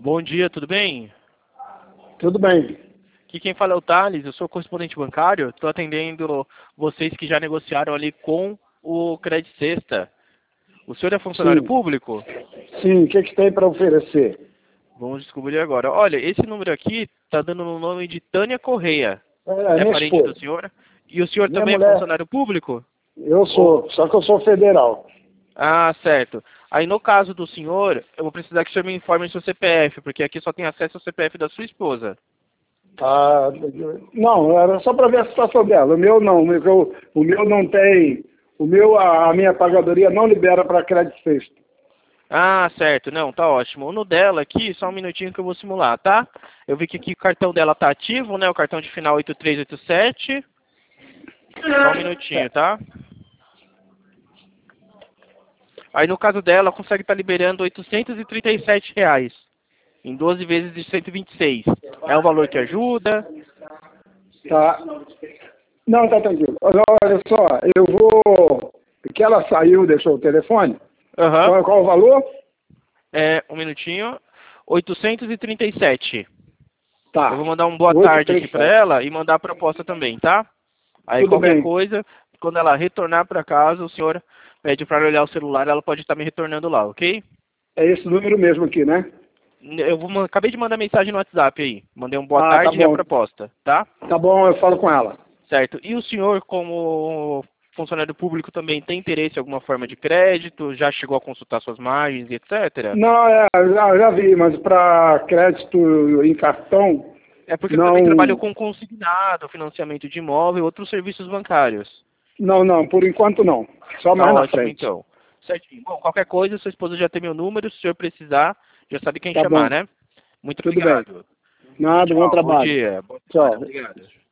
Bom dia, tudo bem? Tudo bem. Aqui quem fala é o Thales, eu sou correspondente bancário, estou atendendo vocês que já negociaram ali com o Credit Sexta. O senhor é funcionário Sim. público? Sim, o que que tem para oferecer? Vamos descobrir agora. Olha, esse número aqui está dando no nome de Tânia Correia. É É minha parente do esposa. senhor? E o senhor Minha também é mulher, funcionário público? eu Ou... sou, só que eu sou federal. Ah, certo. Aí no caso do senhor, eu vou precisar que o senhor me informe o seu CPF, porque aqui só tem acesso ao CPF da sua esposa. Ah, não, era só para ver a situação dela. O meu não, o meu não tem. A minha pagadoria não libera para crédito sexto. Ah, certo. Não, tá ótimo. No dela aqui, só um minutinho que eu vou simular, tá? Eu vi que aqui o cartão dela tá ativo, né? O cartão de final 8387. Só um minutinho, tá? Aí no caso dela, consegue estar liberando R$ 837 em 12 vezes de 126. É um valor que ajuda? Tá. Não, tá tranquilo. Olha só, eu vou. Que ela saiu, deixou o telefone. Aham. Qual o valor? É, um minutinho. 837. Eu Tá. vou mandar um boa tarde aqui pra 837. ela e mandar a proposta também, tá? Aí Tudo qualquer bem. coisa, quando ela retornar para casa, o senhor pede para olhar o celular, ela pode estar me retornando lá, ok? É esse número mesmo aqui, né? Acabei de mandar mensagem no WhatsApp aí. Mandei um boa Ah, tá tarde e a bom. proposta, tá? Tá bom, eu falo com ela. Certo. E o senhor, como funcionário público, também tem interesse em alguma forma de crédito? Já chegou a consultar suas margens, etc? Não, já vi, mas para crédito em cartão, É porque eu também trabalho não, com consignado, financiamento de imóvel e outros serviços bancários. não, por enquanto não. Só Tá mais na ótimo, frente. então. Certinho. Bom, qualquer coisa, sua esposa já tem meu número. Se o senhor precisar, já sabe quem Tá chamar, bom, né? Muito tudo bem. obrigado. Nada, bom Tchau, bom trabalho. dia. Bom trabalho, Tchau. obrigado.